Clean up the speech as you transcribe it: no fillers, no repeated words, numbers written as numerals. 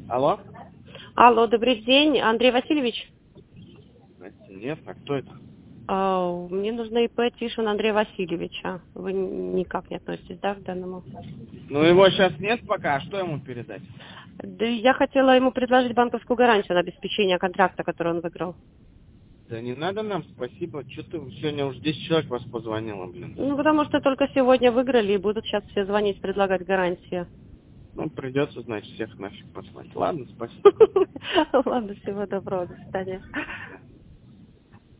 Алло? Алло, добрый день, Андрей Васильевич. Нет, а кто это? Мне нужно ИП Тишин Андрея Васильевича. Вы никак не относитесь, да, к данному? Ну, его сейчас нет пока, а что ему передать? Да, я хотела ему предложить банковскую гарантию на обеспечение контракта, который он выиграл. Да не надо нам, спасибо. Что-то сегодня уже 10 человек вас позвонило, блин. Ну, потому что только сегодня выиграли и будут сейчас все звонить, предлагать гарантии. Ну, придется, значит, всех нафиг послать. Ладно, спасибо. Ладно, всего доброго, до свидания.